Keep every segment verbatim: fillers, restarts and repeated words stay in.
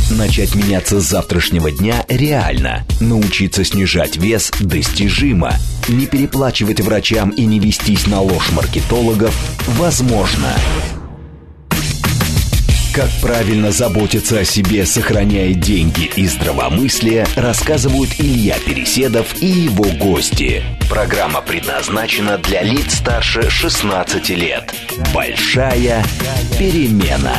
Начать меняться с завтрашнего дня реально. Научиться снижать вес достижимо. Не переплачивать врачам и не вестись на ложь маркетологов возможно. Как правильно заботиться о себе, сохраняя деньги и здравомыслие, рассказывают Илья Переседов и его гости. Программа предназначена для лиц старше шестнадцати лет. Большая перемена.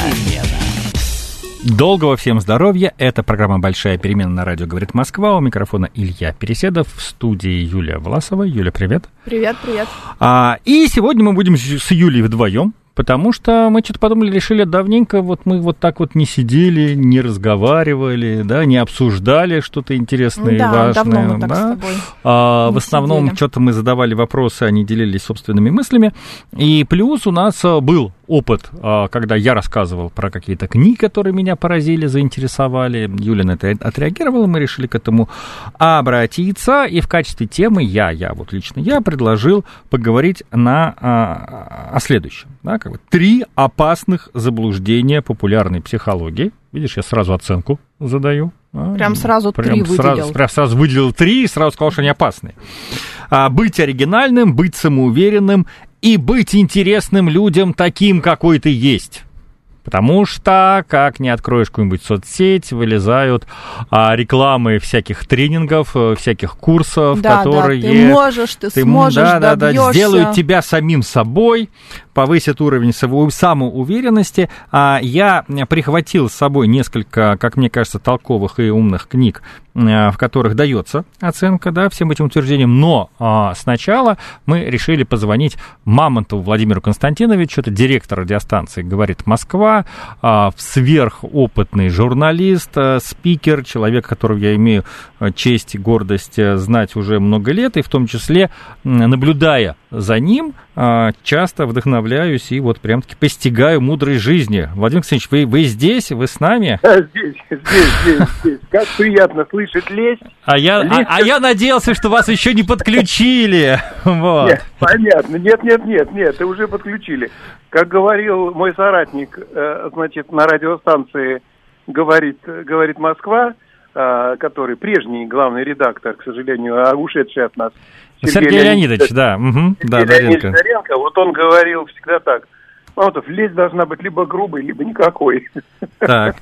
Доброго всем здоровья. Это программа «Большая перемена» на радио «Говорит Москва». У микрофона Илья Переседов, в студии Юлия Власова. Юля, привет. Привет, привет. А, и сегодня мы будем с Юлей вдвоем, потому что мы что-то подумали, решили давненько, вот мы вот так вот не сидели, не разговаривали, да, не обсуждали что-то интересное да, и важное. Давно мы так да. с тобой а, в основном сидели. Что-то мы задавали вопросы, они делились собственными мыслями. И плюс у нас был опыт, когда я рассказывал про какие-то книги, которые меня поразили, заинтересовали. Юля на это отреагировала, мы решили к этому обратиться. И в качестве темы я, я вот лично я предложил поговорить на, а, о следующем. Да, как бы, три опасных заблуждения популярной психологии. Видишь, я сразу оценку задаю. Прям сразу прям три сразу, выделил. Прям сразу выделил три и сразу сказал, что они опасные. А, быть оригинальным, быть самоуверенным и быть интересным людям таким, какой ты есть. Потому что, как не откроешь какую-нибудь соцсеть, вылезают а, рекламы всяких тренингов, всяких курсов, да, которые... Да, ты можешь, ты, ты сможешь, да, да, добьешься. Да, сделают тебя самим собой, повысят уровень самоуверенности. А я прихватил с собой несколько, как мне кажется, толковых и умных книг, в которых дается оценка, да, всем этим утверждениям. Но а, сначала мы решили позвонить Мамонтову Владимиру Константиновичу, это директор радиостанции «Говорит Москва», а, сверхопытный журналист, а, спикер, человек, которого я имею честь и гордость знать уже много лет, и в том числе, наблюдая за ним, а, часто вдохновляюсь и вот прям-таки постигаю мудрость жизни. Владимир Константинович, вы, вы здесь, вы с нами? Да, здесь, здесь, здесь, здесь. Как приятно слышать лесть. А я, лесть... а, а я надеялся, что вас еще не подключили. Вот. Нет, понятно. Нет, нет, нет, нет, уже подключили. Как говорил мой соратник, значит, на радиостанции «Говорит, говорит Москва», который прежний главный редактор, к сожалению, ушедший от нас, Сергей, Сергей Леонидович, да. Угу, Сергей да, Леонидович Доренко, вот он говорил всегда так: Мамонтов, лесть должна быть либо грубой, либо никакой. Так.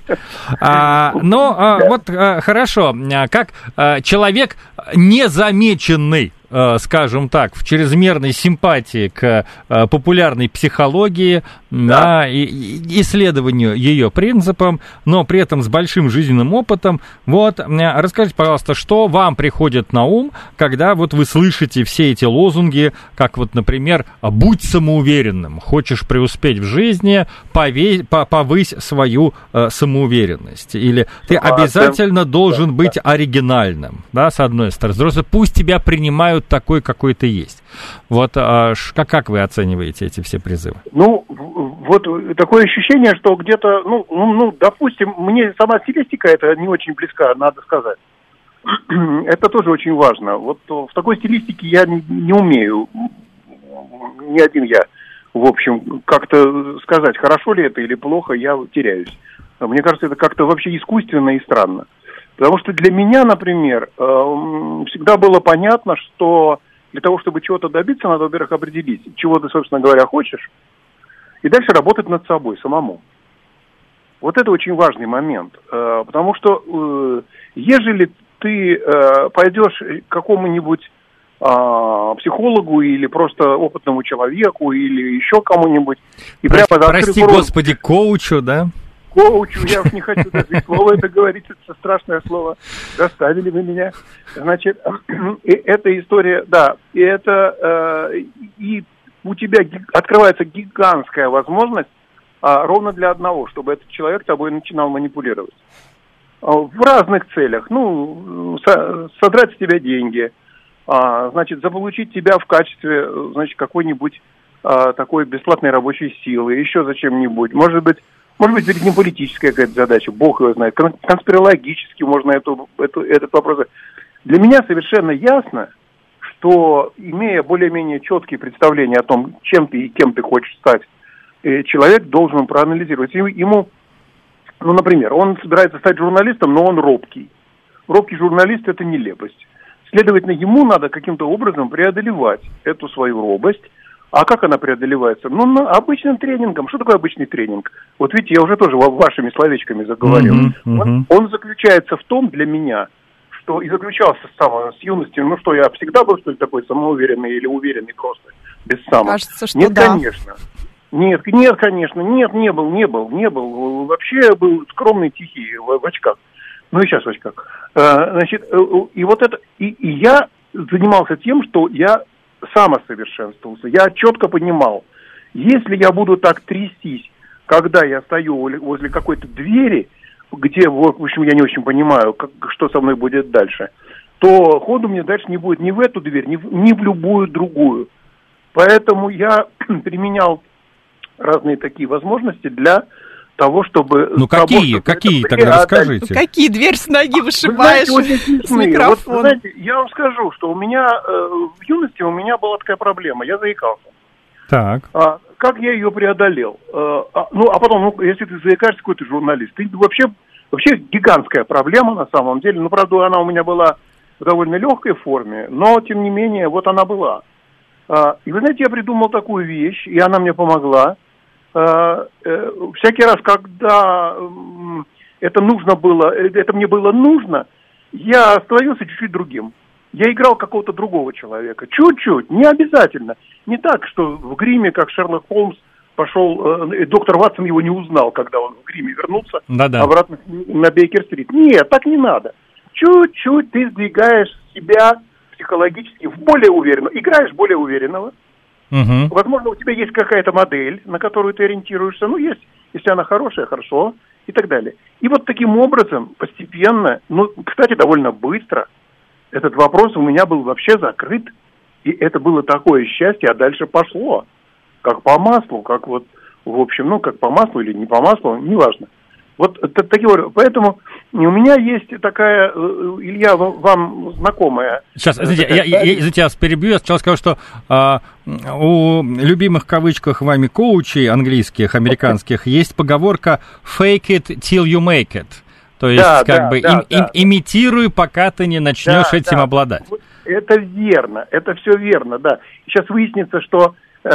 А, ну, а, да. вот а, хорошо. Как а, человек незамеченный, а, скажем так, в чрезмерной симпатии к а, популярной психологии, да. Да, и, и исследованию ее принципам, но при этом с большим жизненным опытом, вот, расскажите, пожалуйста, что вам приходит на ум, когда вот вы слышите все эти лозунги, как вот, например, «будь самоуверенным», «хочешь преуспеть в жизни, повесь, повысь свою э, самоуверенность», или «ты обязательно должен быть оригинальным», да, с одной стороны, с другой стороны, пусть тебя принимают такой, какой ты есть. Вот а, как, как вы оцениваете эти все призывы? Ну, вот такое ощущение, что где-то, ну, ну, ну, допустим, мне сама стилистика это не очень близка, надо сказать. Это тоже очень важно. Вот в такой стилистике я не, не умею, ни один я, в общем, как-то сказать, хорошо ли это или плохо, я теряюсь. Мне кажется, это как-то вообще искусственно и странно. Потому что для меня, например, всегда было понятно, что для того, чтобы чего-то добиться, надо, во-первых, определить, чего ты, собственно говоря, хочешь, и дальше работать над собой самому. Вот это очень важный момент. Потому что ежели ты пойдешь к какому-нибудь психологу или просто опытному человеку или еще кому-нибудь и Прости, прямо за прости открытый господи, коучу, да? Коучу, я уж не хочу даже слово это говорить, это страшное слово, заставили вы меня. Значит, и эта история, да, и это, э, и у тебя открывается гигантская возможность а, ровно для одного, чтобы этот человек тобой начинал манипулировать. А, в разных целях, ну, со, содрать с тебя деньги, а, значит, заполучить тебя в качестве, значит, какой-нибудь а, такой бесплатной рабочей силы, еще зачем-нибудь, может быть, Может быть, перед ним политическая какая-то задача, бог его знает. Конспирологически можно эту, эту, этот вопрос. Для меня совершенно ясно, что, имея более-менее четкие представления о том, чем ты и кем ты хочешь стать, человек должен проанализировать. Ему ну, например, он собирается стать журналистом, но он робкий. Робкий журналист – это нелепость. Следовательно, ему надо каким-то образом преодолевать эту свою робость. А как она преодолевается? Ну, на обычным тренингом. Что такое обычный тренинг? Вот видите, я уже тоже вашими словечками заговорил. Mm-hmm, mm-hmm. Он, он заключается в том для меня, что и заключался с самого, с юности, ну что, я всегда был, что ли, такой самоуверенный или уверенный просто, без самого? Кажется, что нет, да. конечно. Нет, нет, конечно, нет, не был, не был, не был. Вообще я был скромный, тихий, в, в очках. Ну и сейчас в очках. А, значит, и вот это, и, и я занимался тем, что я самосовершенствовался. Я четко понимал, если я буду так трястись, когда я стою возле какой-то двери, где, в общем, я не очень понимаю, как, что со мной будет дальше, то ходу мне дальше не будет ни в эту дверь, ни в, ни в любую другую. Поэтому я применял разные такие возможности для того, чтобы... Ну какие, того, какие, тогда расскажите. Ну, какие, дверь с ноги вышибаешь с микрофоном? Вот, знаете, я вам скажу, что у меня э, в юности у меня была такая проблема, я заикался. Так. А, как я ее преодолел? А, а, ну, а потом, ну, если ты заикаешься, какой ты журналист, ты вообще, вообще гигантская проблема на самом деле. Ну, правда, она у меня была в довольно легкой форме, но, тем не менее, вот она была. А, и вы знаете, я придумал такую вещь, и она мне помогла. А, э, всякий раз, когда э, это нужно было, это мне было нужно, я становился чуть-чуть другим. Я играл какого-то другого человека. Чуть-чуть, не обязательно. Не так, что в гриме, как Шерлок Холмс, пошел, э, доктор Ватсон его не узнал, когда он в гриме вернулся Да-да. обратно на Бейкер-стрит. Нет, так не надо. Чуть-чуть ты сдвигаешь себя психологически в более уверенного, играешь более уверенного. Угу. Возможно, у тебя есть какая-то модель, на которую ты ориентируешься. Ну, есть, если она хорошая, хорошо, и так далее. И вот таким образом, постепенно, ну, кстати, довольно быстро, этот вопрос у меня был вообще закрыт. И это было такое счастье, а дальше пошло. Как по маслу, как вот, в общем, ну, как по маслу или не по маслу, неважно. Вот это, такие, поэтому у меня есть такая, Илья, вам знакомая... Сейчас, извините, такая, я, я, извините, я вас перебью, я сначала скажу, что а, у любимых в кавычках вами коучей английских, американских, есть поговорка «fake it till you make it». То есть, да, как да, бы, да, им, да. Им, имитируй, пока ты не начнешь да, этим да. обладать. Это верно, это все верно, да. Сейчас выяснится, что э,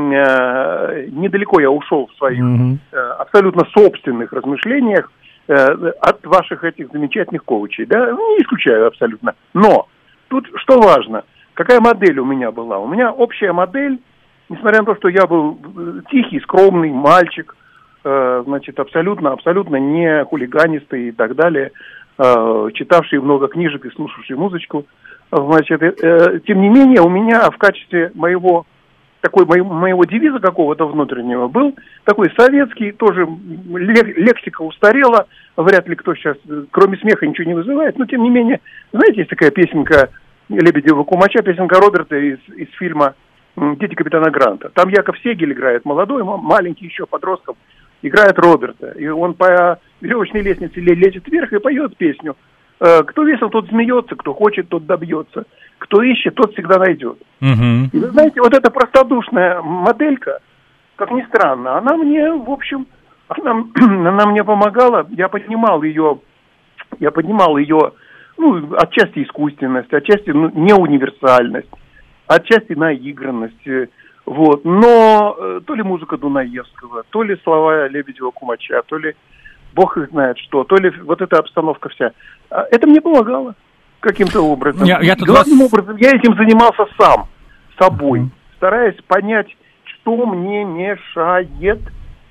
э, недалеко я ушел в своих mm-hmm. э, абсолютно собственных размышлениях э, от ваших этих замечательных коучей, да, не исключаю абсолютно. Но тут что важно, какая модель у меня была? У меня общая модель, несмотря на то, что я был тихий, скромный мальчик, значит, абсолютно, абсолютно не хулиганистый и так далее, читавший много книжек и слушавший музычку. Значит, тем не менее, у меня в качестве моего, такой, моего девиза какого-то внутреннего был такой советский, тоже лексика устарела, вряд ли кто сейчас, кроме смеха, ничего не вызывает, но тем не менее, знаете, есть такая песенка Лебедева Кумача, песенка Роберта из, из фильма «Дети капитана Гранта». Там Яков Сегель играет, молодой, маленький еще подростком, играет Роберта, и он по веревочной лестнице лезет вверх и поет песню. Кто весел, тот смеется, кто хочет, тот добьется. Кто ищет, тот всегда найдет. Uh-huh. И вы знаете, вот эта простодушная моделька, как ни странно, она мне, в общем, она, она мне помогала. Я понимал ее, я понимал ее, ну, отчасти искусственность, отчасти ну, неуниверсальность, отчасти наигранность. Вот. Но э, то ли музыка Дунаевского, то ли слова Лебедева Кумача, то ли бог их знает что, то ли вот эта обстановка вся. Это мне помогало каким-то образом. Я, я Главным вас... образом я этим занимался сам, собой, mm-hmm. стараясь понять, что мне мешает,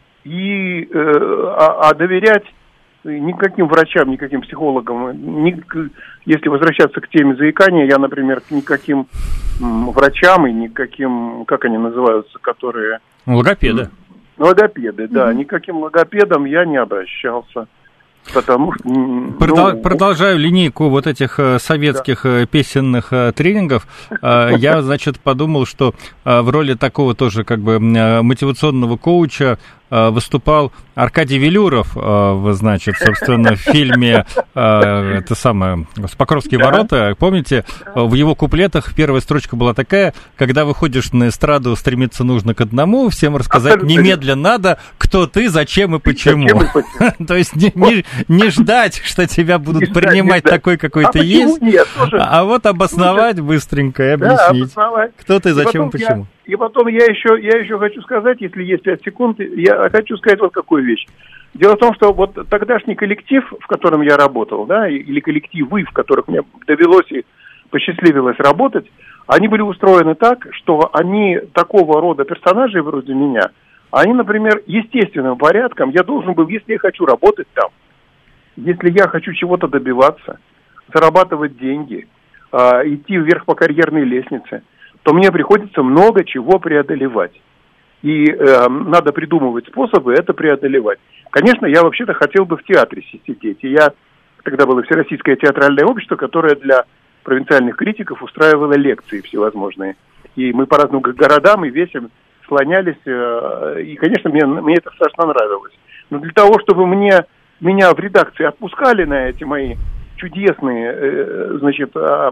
и, э, а, а доверять никаким врачам, никаким психологам. Ни, если возвращаться к теме заикания, я, например, к никаким м, врачам и никаким, как они называются, которые... Логопеды. Логопеды, да. Mm-hmm. Никаким логопедом я не обращался. Потому что... Продол- ну, продолжаю линейку вот этих советских да. песенных тренингов. Я, значит, подумал, что в роли такого тоже как бы мотивационного коуча выступал Аркадий Велюров, значит, собственно, в фильме это самое «Покровские ворота». Помните, в его куплетах первая строчка была такая: когда выходишь на эстраду, стремиться нужно к одному, всем рассказать абсолютно немедленно надо, кто ты, зачем и почему. То есть не ждать, что тебя будут принимать такой, какой ты есть, а вот обосновать быстренько и объяснить, кто ты, зачем и почему. И потом я еще, я еще хочу сказать, если есть пять секунд, я хочу сказать вот какую вещь. Дело в том, что вот тогдашний коллектив, в котором я работал, да, или коллективы, в которых мне довелось и посчастливилось работать, они были устроены так, что они такого рода персонажей вроде меня, они, например, естественным порядком, я должен был, если я хочу работать там, если я хочу чего-то добиваться, зарабатывать деньги, э, идти вверх по карьерной лестнице, то мне приходится много чего преодолевать. И э, надо придумывать способы это преодолевать. Конечно, я вообще-то хотел бы в театре сидеть. И я, тогда было Всероссийское театральное общество, которое для провинциальных критиков устраивало лекции всевозможные. И мы по разным городам и весям слонялись. Э, и, конечно, мне, мне это страшно нравилось. Но для того, чтобы мне, меня в редакции отпускали на эти мои чудесные, э, значит, э,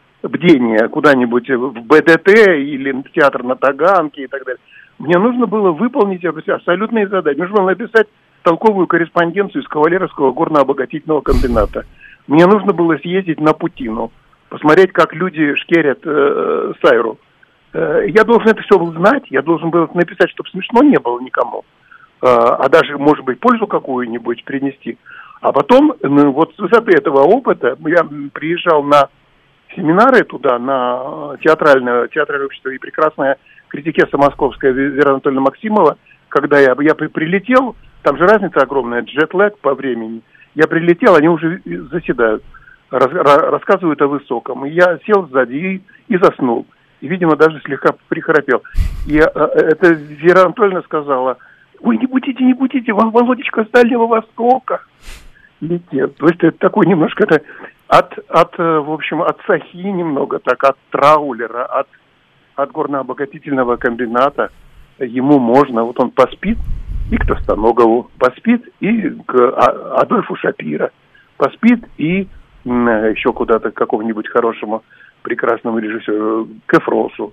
бдения куда-нибудь в БДТ или в театр на Таганке и так далее, мне нужно было выполнить абсолютные задачи. Нужно было написать толковую корреспонденцию из Кавалеровского горно-обогатительного комбината. Мне нужно было съездить на Путину, посмотреть, как люди шкерят э, сайру. Э, я должен это все знать, я должен был написать, чтобы смешно не было никому, э, а даже, может быть, пользу какую-нибудь принести. А потом, ну, вот с высоты этого опыта, я приезжал на семинары туда, на театральное, театральное общество, и прекрасная критикесса московская Вера Анатольевна Максимова, когда я, я при, прилетел, там же разница огромная, джетлэг по времени, я прилетел, они уже заседают, раз, рассказывают о высоком, и я сел сзади и, и заснул, и, видимо, даже слегка прихрапел. И а, это Вера Анатольевна сказала: ой, не будите, не будите, Володечка с Дальнего Востока летит. То есть это такой немножко это от, от, в общем, от сахи немного, так, от траулера, от, от горно-обогатительного комбината. Ему можно, вот он поспит и к Тостоногову, поспит и к Адольфу Шапиро, поспит и еще куда-то к какому-нибудь хорошему, прекрасному режиссеру, к Эфросу,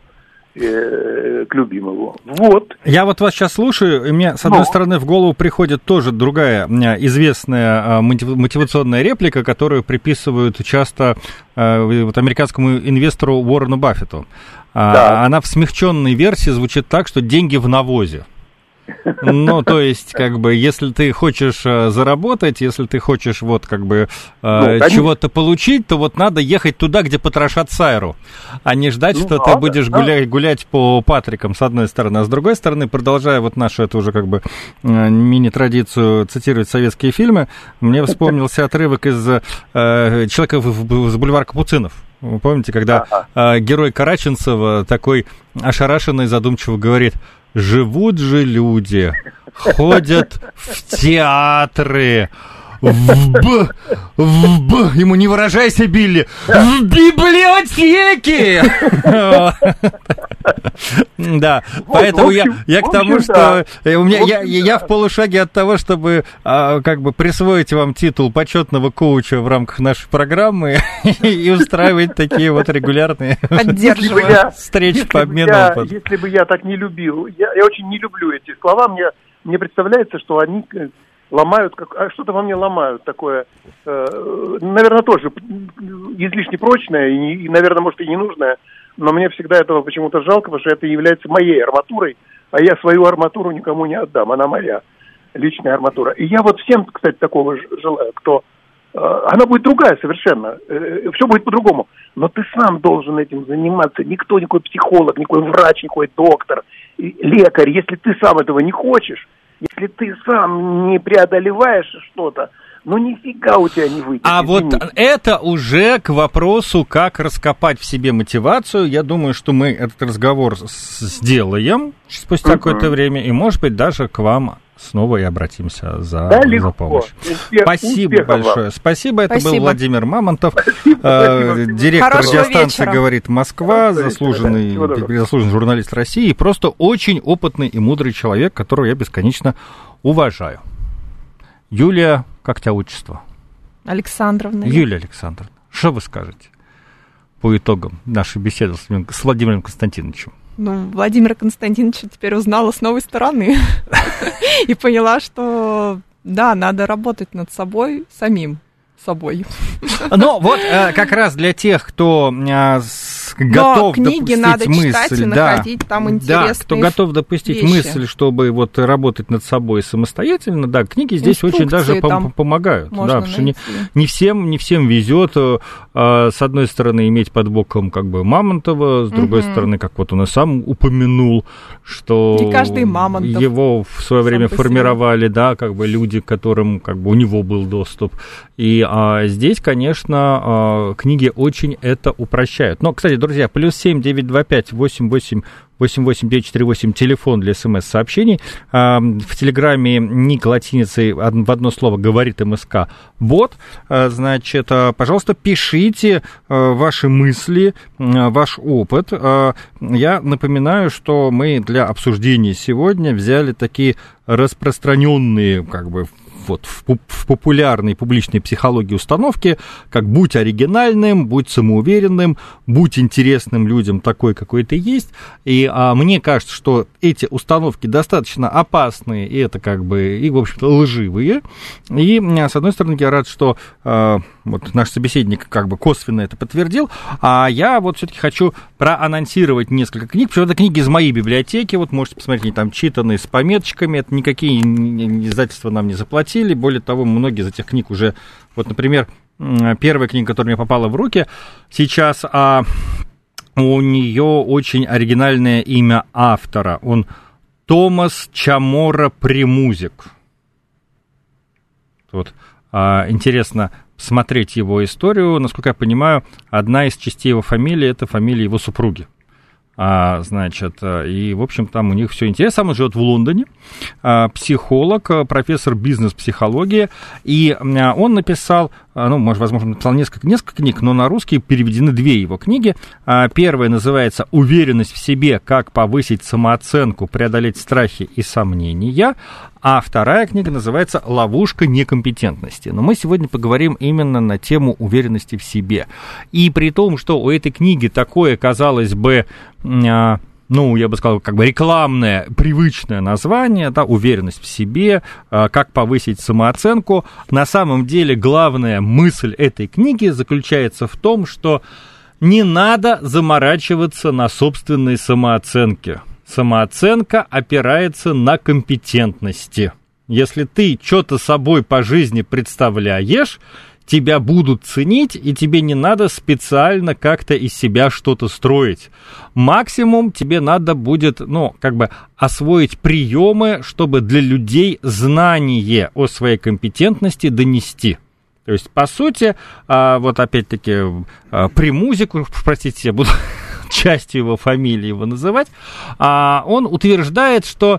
к любимому. Вот. Я вот вас сейчас слушаю, и мне, с одной Но. стороны, в голову приходит тоже другая известная мотивационная реплика, которую приписывают часто вот, американскому инвестору Уоррену Баффету. Да. Она в смягченной версии звучит так, что деньги в навозе. Ну, то есть, как бы, если ты хочешь э, заработать, если ты хочешь, вот, как бы, э, ну, чего-то получить, то вот надо ехать туда, где потрошат сайру, а не ждать, ну, что надо, ты будешь да. гулять, гулять по Патрикам, с одной стороны. А с другой стороны, продолжая вот нашу, это уже, как бы, э, мини-традицию цитировать советские фильмы, мне вспомнился отрывок из э, «Человека с бульвара Капуцинов». Вы помните, когда ага. э, герой Караченцева такой ошарашенный, задумчиво говорит: живут же люди, ходят в театры, в Б, в Б, ему не выражайся, Билли, в библиотеке! Да, поэтому я к тому, что у меня я в полушаге от того, чтобы как бы присвоить вам титул почетного коуча в рамках нашей программы и устраивать такие вот регулярные встречи по обмену опытом. Если бы я так не любил, я очень не люблю эти слова, мне мне представляется, что они ломают, как, а что-то во мне ломают такое, э, наверное, тоже излишне прочное и, и, наверное, может, и не нужное, но мне всегда этого почему-то жалко, потому что это является моей арматурой, а я свою арматуру никому не отдам, она моя личная арматура. И я вот всем, кстати, такого желаю, кто... Э, она будет другая совершенно, э, все будет по-другому, но ты сам должен этим заниматься, никто, никакой психолог, никакой врач, никакой доктор, лекарь, если ты сам этого не хочешь, если ты сам не преодолеваешь что-то, ну нифига у тебя не выйдет. А извините. Вот это уже к вопросу, как раскопать в себе мотивацию. Я думаю, что мы этот разговор сделаем спустя uh-huh. какое-то время, и, может быть, даже к вам снова и обратимся за, да, за помощью. Успех, спасибо большое. Вам. Спасибо. Это Спасибо. был Владимир Мамонтов, спасибо, э, директор Хорошего радиостанции вечера. «Говорит Москва», заслуженный, заслуженный журналист России и просто очень опытный и мудрый человек, которого я бесконечно уважаю. Юлия, как тебя отчество? Александровна. Юлия Александровна, что вы скажете по итогам нашей беседы с Владимиром Константиновичем? Ну, Владимира Константиновича теперь узнала с новой стороны и поняла, что, да, надо работать над собой самим. собой. Ну, вот как раз для тех, кто готов Но книги допустить надо мысль, читать и да, находить там интересные да, кто готов допустить вещи. мысль, чтобы вот работать над собой самостоятельно, да, книги здесь Инструкции очень даже пом- помогают, да, потому что не, не всем, не всем везет, а, с одной стороны иметь под боком как бы Мамонтова, с другой угу. стороны, как вот он и сам упомянул, что не каждый Мамонтов его в свое время формировали, да, как бы люди, к которым как бы у него был доступ, и а, здесь, конечно, а, книги очень это упрощают. Но, кстати, друзья, плюс семь девять два пять восемь восемь восемь восемь девять четыре восемь телефон для смс-сообщений. В Телеграме ник латиницей в одно слово говорит МСК бот. Значит, пожалуйста, пишите ваши мысли, ваш опыт. Я напоминаю, что мы для обсуждения сегодня взяли такие распространенные, как бы, вот, в, в популярной публичной психологии установки, как будь оригинальным, будь самоуверенным, будь интересным людям такой, какой ты есть. И а, мне кажется, что эти установки достаточно опасные, и это как бы, и, в общем-то, лживые. И, с одной стороны, я рад, что а, вот наш собеседник как бы косвенно это подтвердил, а я вот все-таки хочу проанонсировать несколько книг, причем это книги из моей библиотеки, вот можете посмотреть, они там читаны с пометочками, это никакие издательства нам не заплатили. Более того, многие из этих книг уже, вот, например, первая книга, которая мне попала в руки сейчас, а у нее очень оригинальное имя автора. Он Томас Чамора Премузик. Вот, а, интересно смотреть его историю. Насколько я понимаю, одна из частей его фамилии – это фамилия его супруги. А, значит, и, в общем, там у них все интересно. Сам он живет в Лондоне, а, психолог, профессор бизнес-психологии, и а, он написал, ну, может, возможно, написал несколько, несколько книг, но на русский переведены две его книги. А, первая называется «Уверенность в себе. Как повысить самооценку, преодолеть страхи и сомнения», а вторая книга называется «Ловушка некомпетентности». Но мы сегодня поговорим именно на тему уверенности в себе. И при том, что у этой книги такое, казалось бы, ну, я бы сказал, как бы рекламное, привычное название, да, уверенность в себе, как повысить самооценку. На самом деле главная мысль этой книги заключается в том, что не надо заморачиваться на собственной самооценке. Самооценка опирается на компетентности. Если ты что-то собой по жизни представляешь, тебя будут ценить, и тебе не надо специально как-то из себя что-то строить. Максимум тебе надо будет, ну, как бы освоить приемы, чтобы для людей знание о своей компетентности донести. То есть, по сути, вот опять-таки, Премузику, простите, я буду частью его фамилии его называть, он утверждает, что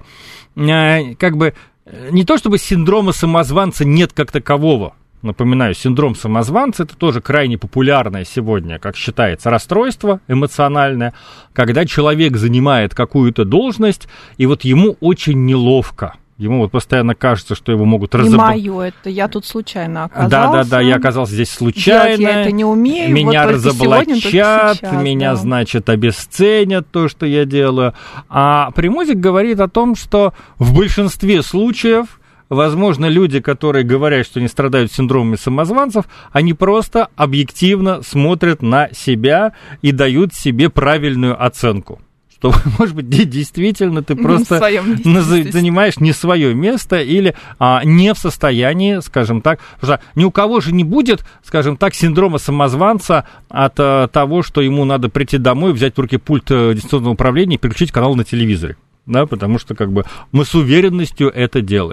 как бы не то чтобы синдрома самозванца нет как такового. Напоминаю, синдром самозванца – это тоже крайне популярное сегодня, как считается, расстройство эмоциональное, когда человек занимает какую-то должность, и вот ему очень неловко. Ему вот постоянно кажется, что его могут разобрать. Не мое, это я тут случайно оказался. Да-да-да, я оказался здесь случайно. Делать я это не умею. Меня вот разоблачат, сейчас, меня, да. значит, обесценят то, что я делаю. А Премузик говорит о том, что в большинстве случаев, возможно, люди, которые говорят, что не страдают синдромами самозванцев, они просто объективно смотрят на себя и дают себе правильную оценку. Что, может быть, действительно ты просто назов... занимаешь не свое место или а, не в состоянии, скажем так, потому что ни у кого же не будет, скажем так, синдрома самозванца от а, того, что ему надо прийти домой, взять в руки пульт а, дистанционного управления и переключить канал на телевизоре. Да, потому что как бы мы с уверенностью это делаем.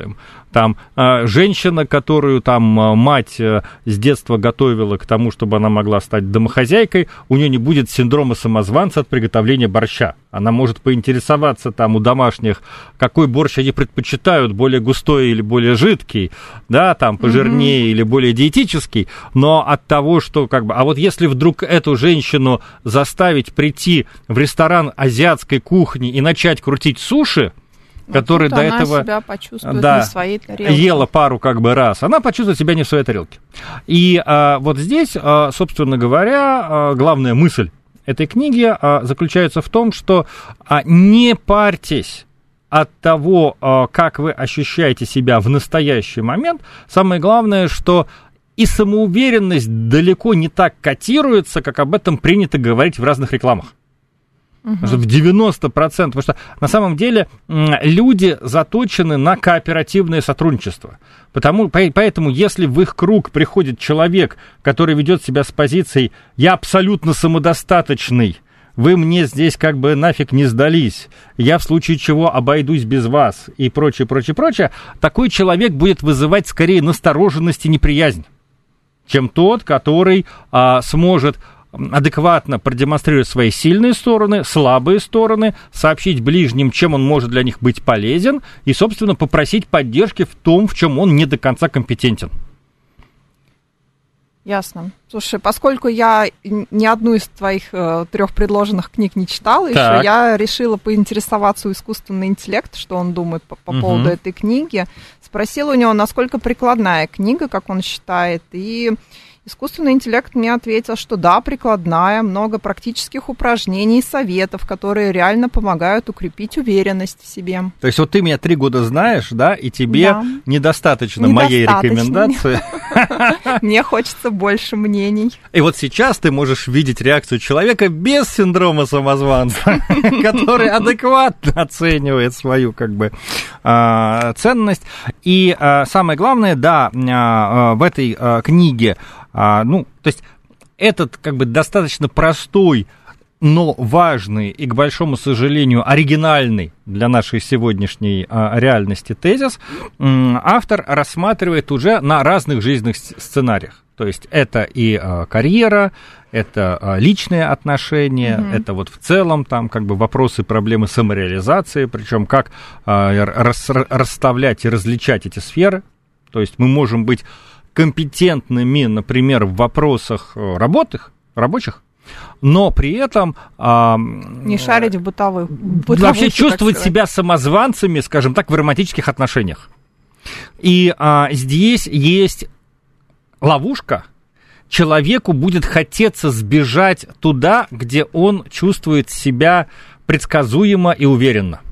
Там э, женщина, которую там э, мать э, с детства готовила к тому, чтобы она могла стать домохозяйкой, у нее не будет синдрома самозванца от приготовления борща. Она может поинтересоваться там у домашних, какой борщ они предпочитают, более густой или более жидкий, да, там пожирнее mm-hmm. или более диетический, но от того, что как бы... А вот если вдруг эту женщину заставить прийти в ресторан азиатской кухни и начать крутить суши, который до она этого себя почувствует да, не в своей тарелке. Ела пару как бы раз, она почувствует себя не в своей тарелке. И а, вот здесь, а, собственно говоря, а, главная мысль этой книги а, заключается в том, что а, не парьтесь от того, а, как вы ощущаете себя в настоящий момент. Самое главное, что и самоуверенность далеко не так котируется, как об этом принято говорить в разных рекламах. Угу. В девяносто процентов, потому что на самом деле люди заточены на кооперативное сотрудничество. Потому, поэтому, если в их круг приходит человек, который ведет себя с позицией «я абсолютно самодостаточный», вы мне здесь как бы нафиг не сдались, я в случае чего обойдусь без вас и прочее, прочее, прочее, такой человек будет вызывать скорее настороженность и неприязнь, чем тот, который а, сможет адекватно продемонстрировать свои сильные стороны, слабые стороны, сообщить ближним, чем он может для них быть полезен, и, собственно, попросить поддержки в том, в чем он не до конца компетентен. Ясно. Слушай, поскольку я ни одну из твоих э, трех предложенных книг не читала еще, я решила поинтересоваться у искусственного интеллекта, что он думает по, по угу. поводу этой книги. Спросила у него, насколько прикладная книга, как он считает, и... Искусственный интеллект мне ответил, что да, прикладная, много практических упражнений и советов, которые реально помогают укрепить уверенность в себе. То есть вот ты меня три года знаешь, да, и тебе да. недостаточно, недостаточно моей рекомендации. Мне хочется больше мнений. И вот сейчас ты можешь видеть реакцию человека без синдрома самозванца, который адекватно оценивает свою как бы ценность. И самое главное, да, в этой книге А, ну, то есть этот как бы достаточно простой, но важный и, к большому сожалению, оригинальный для нашей сегодняшней а, реальности тезис м, автор рассматривает уже на разных жизненных сценариях. То есть это и а, карьера, это а, личные отношения, mm-hmm. это вот в целом там как бы вопросы, проблемы самореализации, причем как а, рас, расставлять и различать эти сферы. То есть мы можем быть компетентными, например, в вопросах работы, рабочих, но при этом... А, не шарить в бытовых. Вообще чувствовать себя самозванцами, скажем так, в романтических отношениях. И а, здесь есть ловушка. Человеку будет хотеться сбежать туда, где он чувствует себя предсказуемо и уверенно.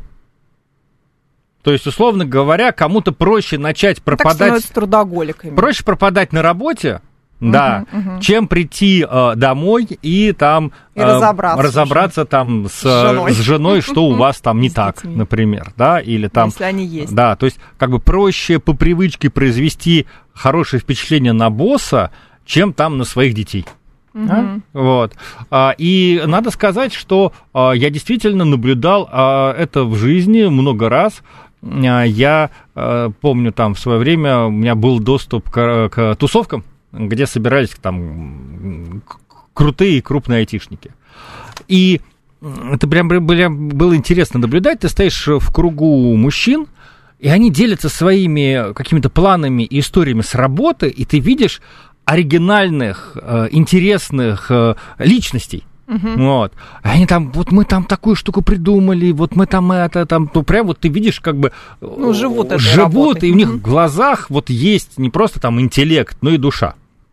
То есть, условно говоря, кому-то проще начать пропадать... Так становятся трудоголиками. Проще пропадать на работе, uh-huh, да, uh-huh. чем прийти э, домой и там... И э, разобраться. Разобраться там с, с женой, с женой что у вас там не так, например, да, или там... Если они есть. Да, то есть, как бы проще по привычке произвести хорошее впечатление на босса, чем там на своих детей. Uh-huh. А? Вот. А, и надо сказать, что а, я действительно наблюдал а, это в жизни много раз. Я э, помню, там в свое время у меня был доступ к, к тусовкам, где собирались там крутые и крупные айтишники. И это прям было, было интересно наблюдать. Ты стоишь в кругу мужчин, и они делятся своими какими-то планами и историями с работы, и ты видишь оригинальных, э, интересных э, личностей. Uh-huh. Вот. Они там, вот мы там такую штуку придумали, вот мы там это, там, ну, прям вот ты видишь, как бы ну, живут, живут и у них uh-huh. в глазах вот есть не просто там интеллект, но и душа.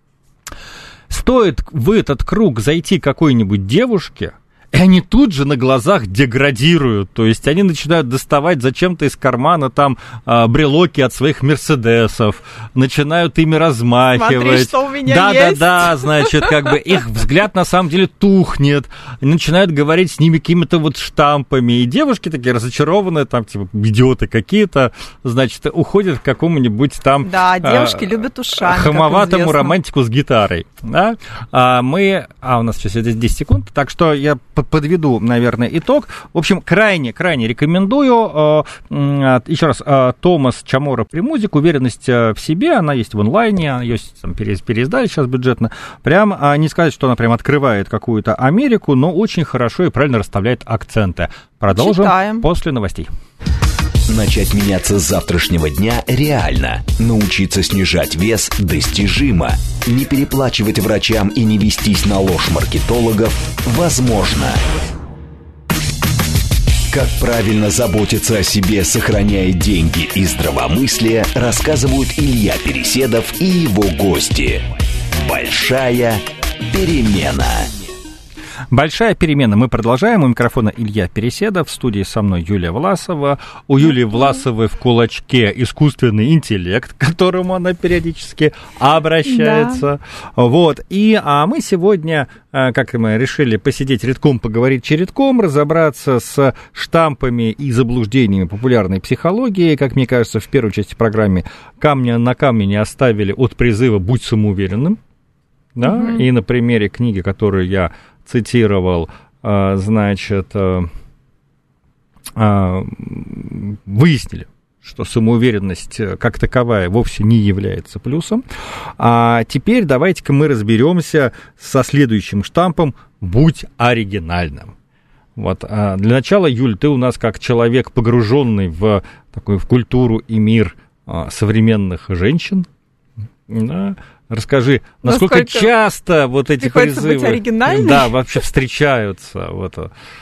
Стоит в этот круг зайти какой-нибудь девушке, и они тут же на глазах деградируют, то есть они начинают доставать зачем-то из кармана там а, брелоки от своих мерседесов, начинают ими размахивать. Смотри, что у меня да, есть. Да, да, да, значит, как бы их взгляд на самом деле тухнет, начинают говорить с ними какими-то вот штампами, и девушки такие разочарованные, там, типа, идиоты какие-то, значит, уходят к какому-нибудь там... Да, девушки а, любят ушами, хамоватому романтику с гитарой, да, а мы... А, у нас сейчас здесь десять секунд, так что я подведу, наверное, итог. В общем, крайне-крайне рекомендую. Еще раз, Томас Чамора «Премузик», «Уверенность в себе», она есть в онлайне, ее там переиздали сейчас бюджетно. Прям, не сказать, что она прям открывает какую-то Америку, но очень хорошо и правильно расставляет акценты. Продолжим Читаем. После новостей. Начать меняться с завтрашнего дня реально. Научиться снижать вес достижимо. Не переплачивать врачам и не вестись на ложь маркетологов возможно. Как правильно заботиться о себе, сохраняя деньги и здравомыслие, рассказывают Илья Переседов и его гости. Большая перемена. Большая перемена. Мы продолжаем. У микрофона Илья Переседов. В студии со мной Юлия Власова. У Юлии Власовой в кулачке искусственный интеллект, к которому она периодически обращается. Да. Вот. И а мы сегодня, как мы решили, посидеть редком, поговорить чередком, разобраться с штампами и заблуждениями популярной психологии. Как мне кажется, в первой части программы камня на камне не оставили от призыва «Будь самоуверенным». Да? Угу. И на примере книги, которую я цитировал, значит, выяснили, что самоуверенность как таковая вовсе не является плюсом. А теперь давайте-ка мы разберемся со следующим штампом «Будь оригинальным». Вот. А для начала, Юль, ты у нас как человек, погруженный в такую в культуру и мир современных женщин, да, расскажи, насколько, насколько часто вот эти призывы да, вообще встречаются. Вот.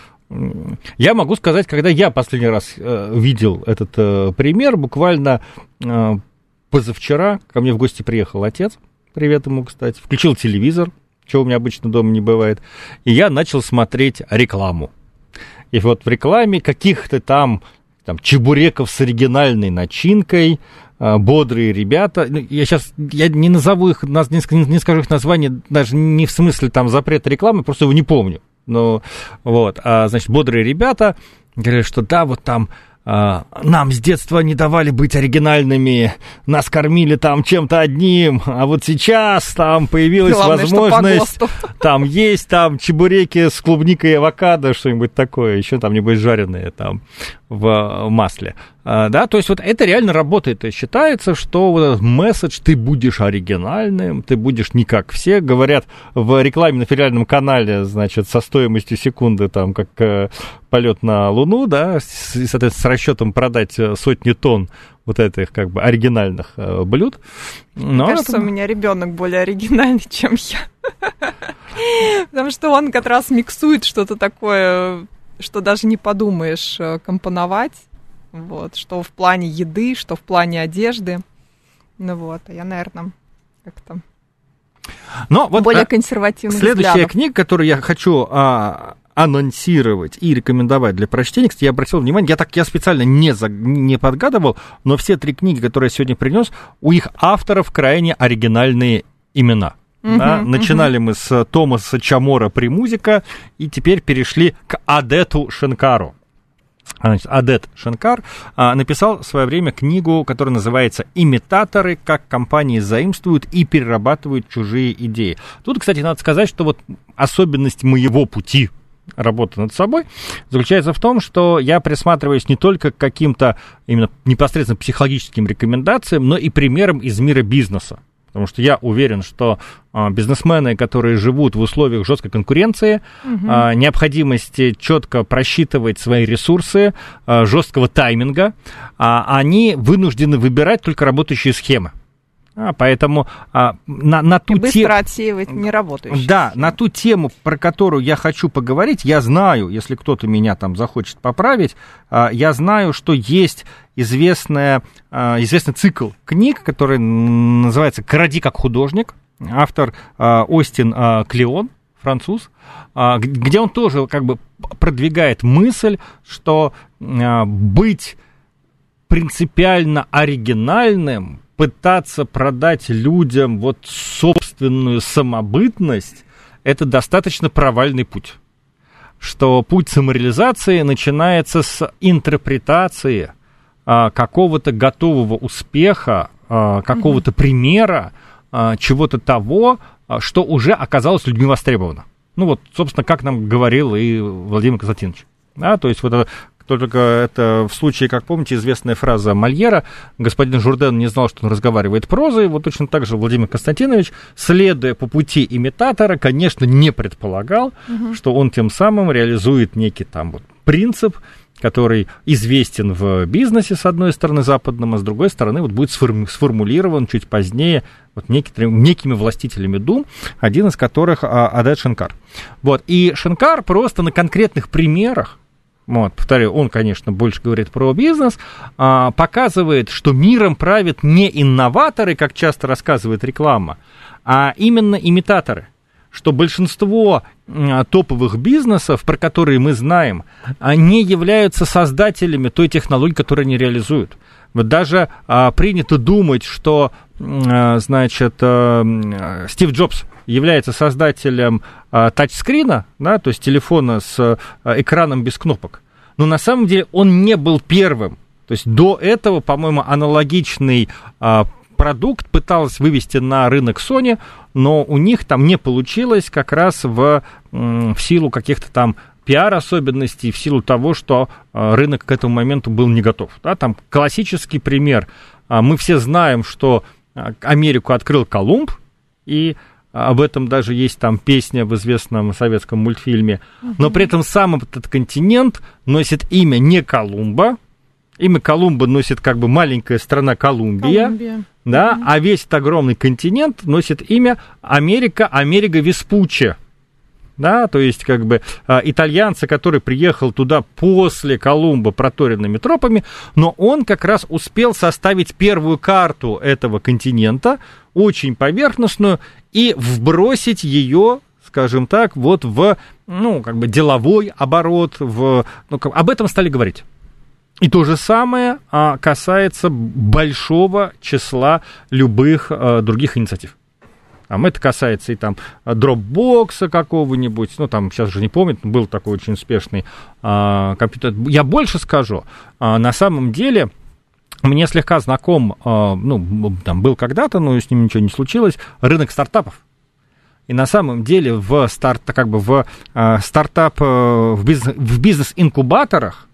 Я могу сказать, когда я последний раз э, видел этот э, пример, буквально э, позавчера ко мне в гости приехал отец, привет ему, кстати, включил телевизор, чего у меня обычно дома не бывает, и я начал смотреть рекламу. И вот в рекламе каких-то там, там чебуреков с оригинальной начинкой, бодрые ребята, я сейчас я не назову их, не, не скажу их название, даже не в смысле там запрета рекламы, просто его не помню. Но вот, а, значит, бодрые ребята говорят, что да, вот там а, нам с детства не давали быть оригинальными, нас кормили там чем-то одним, а вот сейчас там появилась Главное, возможность там есть там чебуреки с клубникой и авокадо, что-нибудь такое, еще там небось жареные там в масле. А, да, то есть вот это реально работает, и считается, что вот этот месседж «ты будешь оригинальным, ты будешь не как все», говорят в рекламе на федеральном канале, значит, со стоимостью секунды, там, как э, полет на Луну, да, с, соответственно, с расчетом продать сотни тонн вот этих, как бы, оригинальных э, блюд. Но Мне кажется, это... у меня ребенок более оригинальный, чем я. Потому что он как раз миксует что-то такое, что даже не подумаешь компоновать. Вот, что в плане еды, что в плане одежды. Ну вот, а я, наверное, как-то Но вот более консервативных следующая взглядов. Книга, которую я хочу а, анонсировать и рекомендовать для прочтения, кстати, я обратил внимание, я так я специально не, за, не подгадывал, но все три книги, которые я сегодня принес, у их авторов крайне оригинальные имена. Uh-huh, да? uh-huh. Начинали мы с Томаса Чамора «Премузика», и теперь перешли к Адету Шенкару. Значит, Адет Шенкар а, написал в свое время книгу, которая называется «Имитаторы. Как компании заимствуют и перерабатывают чужие идеи». Тут, кстати, надо сказать, что вот особенность моего пути работы над собой заключается в том, что я присматриваюсь не только к каким-то именно непосредственно психологическим рекомендациям, но и примерам из мира бизнеса. Потому что я уверен, что а, бизнесмены, которые живут в условиях жесткой конкуренции, угу. а, необходимости четко просчитывать свои ресурсы, а, жесткого тайминга, а, они вынуждены выбирать только работающие схемы. А, поэтому а, на, на ту тему... Быстро отсеивать неработающие. Да, на ту тему, про которую я хочу поговорить, я знаю, если кто-то меня там захочет поправить, а, я знаю, что есть известная, а, известный цикл книг, который называется «Кради как художник», автор а, Остин а, Клеон, француз, а, где он тоже как бы продвигает мысль, что а, быть принципиально оригинальным, пытаться продать людям вот собственную самобытность, это достаточно провальный путь. Что путь самореализации начинается с интерпретации а, какого-то готового успеха, а, какого-то mm-hmm. примера, а, чего-то того, а, что уже оказалось людьми востребовано. Ну вот, собственно, как нам говорил и Владимир Константинович. Да, то есть вот это, только это в случае, как помните, известная фраза Мольера: господин Журден не знал, что он разговаривает прозой. Вот точно так же Владимир Константинович, следуя по пути имитатора, конечно, не предполагал, угу. что он тем самым реализует некий там вот принцип, который известен в бизнесе, с одной стороны, западном, а с другой стороны, вот будет сформулирован чуть позднее вот некими, некими властителями дум, один из которых Адайт Шанкар. Вот. И Шанкар просто на конкретных примерах, вот, повторяю, он, конечно, больше говорит про бизнес, показывает, что миром правят не инноваторы, как часто рассказывает реклама, а именно имитаторы. Что большинство топовых бизнесов, про которые мы знаем, они являются создателями той технологии, которую они реализуют. Вот даже а, принято думать, что, а, значит, а, Стив Джобс является создателем а, тачскрина, да, то есть телефона с а, экраном без кнопок. Но на самом деле он не был первым. То есть до этого, по-моему, аналогичный а, продукт пыталась вывести на рынок Sony, но у них там не получилось как раз в, в силу каких-то там пиар-особенностей, в силу того, что рынок к этому моменту был не готов. Да, там классический пример. Мы все знаем, что Америку открыл Колумб, и об этом даже есть там песня в известном советском мультфильме, но при этом сам этот континент носит имя не Колумба, имя Колумба носит как бы маленькая страна Колумбия, Колумбия. Да, mm-hmm. а весь этот огромный континент носит имя Америка, Америка Веспуччи. Да, то есть как бы э, итальянца, который приехал туда после Колумба проторенными тропами, но он как раз успел составить первую карту этого континента, очень поверхностную, и вбросить ее, скажем так, вот в, ну, как бы деловой оборот, в, ну, как, об этом стали говорить. И то же самое а, касается большого числа любых а, других инициатив. Там это касается и там Dropbox какого-нибудь, ну там сейчас уже не помню, был такой очень успешный а, компьютер. Я больше скажу, а, на самом деле мне слегка знаком, а, ну там был когда-то, но с ним ничего не случилось, рынок стартапов. И на самом деле в, старт, как бы в а, стартап, в, бизнес, в бизнес-инкубаторах,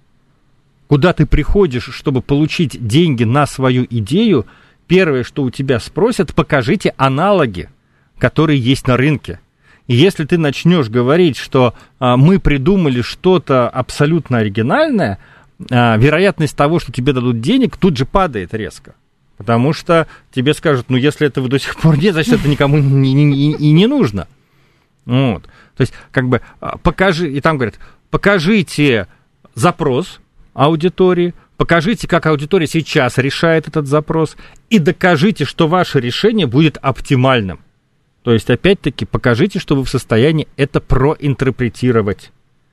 куда ты приходишь, чтобы получить деньги на свою идею, первое, что у тебя спросят, покажите аналоги, которые есть на рынке. И если ты начнешь говорить, что а, мы придумали что-то абсолютно оригинальное, а, вероятность того, что тебе дадут денег, тут же падает резко. Потому что тебе скажут, ну, если этого до сих пор нет, значит, это никому и не, не, не, не нужно. Вот. То есть, как бы, покажи, и там говорят, покажите запрос аудитории, покажите, как аудитория сейчас решает этот запрос, и докажите, что ваше решение будет оптимальным. То есть, опять-таки, покажите, что вы в состоянии это проинтерпретировать.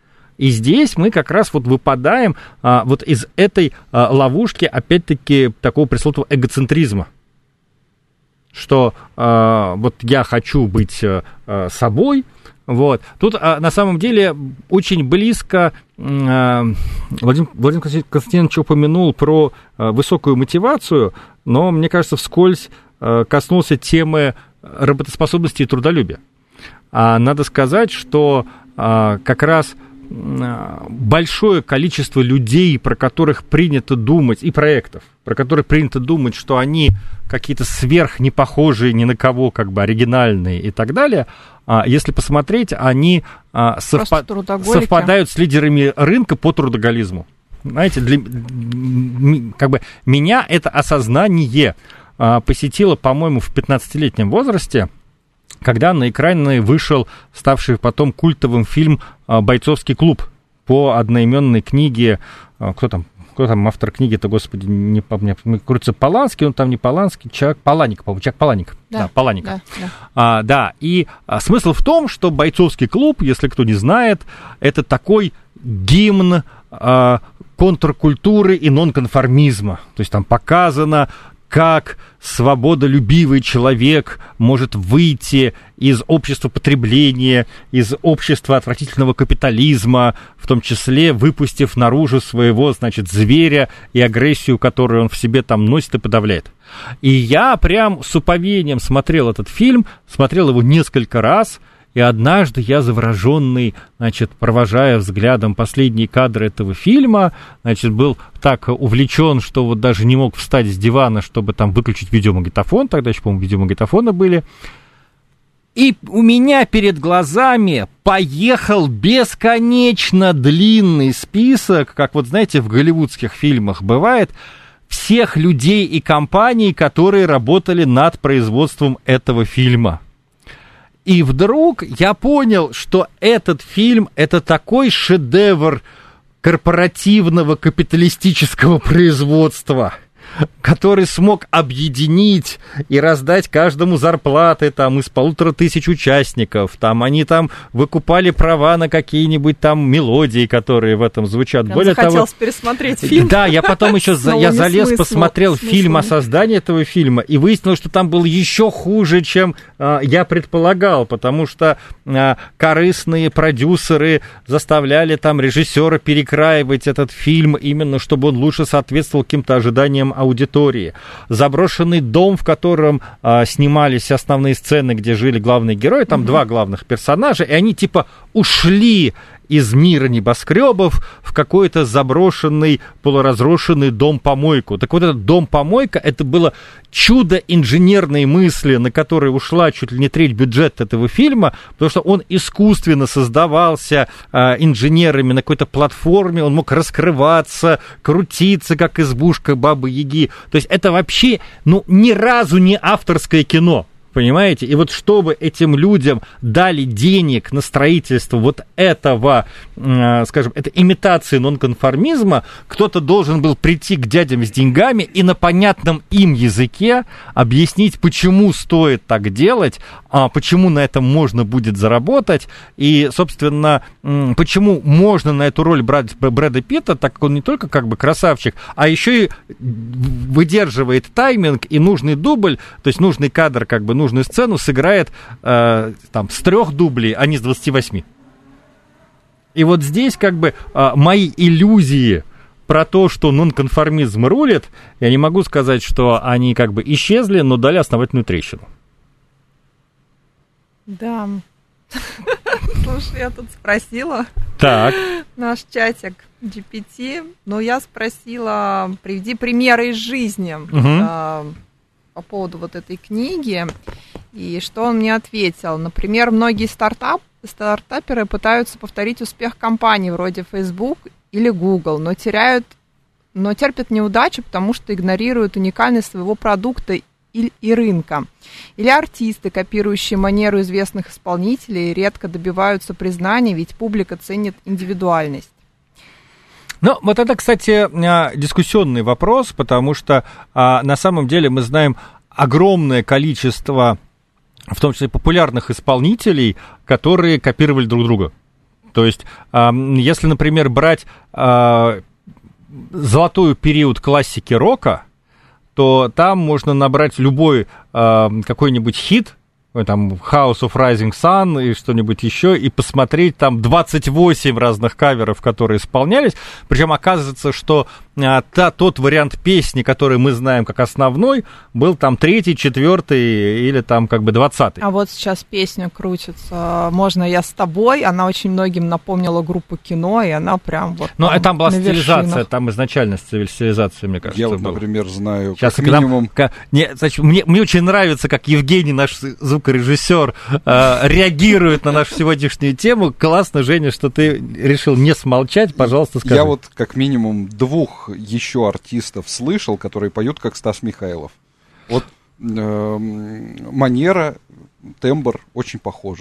И здесь мы как раз вот выпадаем а, вот из этой а, ловушки, опять-таки, такого пресловутого эгоцентризма. Что а, вот я хочу быть а, собой. Вот. Тут, а, на самом деле, очень близко а, Владимир, Владимир Константинович упомянул про а, высокую мотивацию, но, мне кажется, вскользь а, коснулся темы работоспособности и трудолюбия. А, надо сказать, что а, как раз большое количество людей, про которых принято думать, и проектов, про которых принято думать, что они какие-то сверх не похожие ни на кого, как бы оригинальные и так далее, если посмотреть, они совпа- совпадают с лидерами рынка по трудоголизму. Знаете, для, как бы меня это осознание посетило, по-моему, в пятнадцатилетнем возрасте, когда на экране вышел ставший потом культовым фильм «Бойцовский клуб» по одноименной книге, кто там, кто там автор книги-то, господи, не помню, крутится Поланский, он там не Поланский, Чак Паланик, по-моему, Чак Паланик, да, да Паланик. Да, да. А, да, и а, смысл в том, что «Бойцовский клуб», если кто не знает, это такой гимн а, контркультуры и нонконформизма, то есть там показано, как свободолюбивый человек может выйти из общества потребления, из общества отвратительного капитализма, в том числе выпустив наружу своего, значит, зверя и агрессию, которую он в себе там носит и подавляет. И я прям с уповением смотрел этот фильм, смотрел его несколько раз, И однажды я, завороженный, значит, провожая взглядом последние кадры этого фильма, значит, был так увлечен, что вот даже не мог встать с дивана, чтобы там выключить видеомагнитофон, тогда еще, по-моему, видеомагнитофоны были. И у меня перед глазами поехал бесконечно длинный список, как вот, знаете, в голливудских фильмах бывает, всех людей и компаний, которые работали над производством этого фильма. И вдруг я понял, что этот фильм – это такой шедевр корпоративного капиталистического производства, который смог объединить и раздать каждому зарплаты там из полутора тысяч участников. Там они там выкупали права на какие-нибудь там мелодии, которые в этом звучат. Прям Более захотелось того, пересмотреть фильм. Да, я потом еще я залез, посмотрел фильм о создании этого фильма и выяснилось, что там было еще хуже, чем а, я предполагал, потому что а, корыстные продюсеры заставляли там режиссера перекраивать этот фильм именно, чтобы он лучше соответствовал каким-то ожиданиям аудитории. Заброшенный дом, в котором а, снимались основные сцены, где жили главные герои, там mm-hmm. два главных персонажа, и они типа ушли из мира небоскребов в какой-то заброшенный, полуразрушенный дом-помойку. Так вот этот дом-помойка, это было чудо инженерной мысли, на которое ушла чуть ли не треть бюджета этого фильма, потому что он искусственно создавался э, инженерами на какой-то платформе, он мог раскрываться, крутиться, как избушка Бабы-Яги. То есть это вообще, ну, ни разу не авторское кино. Понимаете? И вот чтобы этим людям дали денег на строительство вот этого, э, скажем, это имитации нонконформизма, кто-то должен был прийти к дядям с деньгами и на понятном им языке объяснить, почему стоит так делать, а почему на этом можно будет заработать, и, собственно, э, почему можно на эту роль брать Брэда Питта, так как он не только как бы красавчик, а еще и выдерживает тайминг и нужный дубль, то есть нужный кадр, как бы, нужный нужную сцену сыграет э, там, с трех дублей, а не с двадцати восьми. И вот здесь как бы э, мои иллюзии про то, что нонконформизм рулит, я не могу сказать, что они как бы исчезли, но дали основательную трещину. Да. Слушай, я тут спросила так. наш чатик джи пи ти, но я спросила, приведи примеры из жизни. Угу. По поводу вот этой книги, и что он мне ответил. Например, многие стартап, стартаперы пытаются повторить успех компаний вроде Facebook или Google, но теряют, но терпят неудачи, потому что игнорируют уникальность своего продукта и, и рынка. Или артисты, копирующие манеру известных исполнителей, редко добиваются признания, ведь публика ценит индивидуальность. Ну, вот это, кстати, дискуссионный вопрос, потому что а, на самом деле мы знаем огромное количество, в том числе популярных исполнителей, которые копировали друг друга. То есть, а, если, например, брать а, золотой период классики рока, то там можно набрать любой а, какой-нибудь хит, там House of Rising Sun и что-нибудь еще, и посмотреть там двадцать восемь разных каверов, которые исполнялись. Причем оказывается, что а, та, тот вариант песни, который мы знаем как основной, был там третий, четвертый или там как бы двадцатый. А вот сейчас песня крутится «Можно я с тобой», она очень многим напомнила группу Кино, и она прям вот. Ну, там, там была на стилизация, вершинах. Там изначально стилизация, мне кажется, Я вот, была. например, знаю, сейчас, как минимум... Нам, не, значит, мне, мне очень нравится, как Евгений, наш звукорежиссер, э, реагирует на нашу сегодняшнюю тему. Классно, Женя, что ты решил не смолчать. Пожалуйста, скажи. Я вот как минимум двух еще артистов слышал, которые поют как Стас Михайлов. Вот э, манера, тембр очень похожи.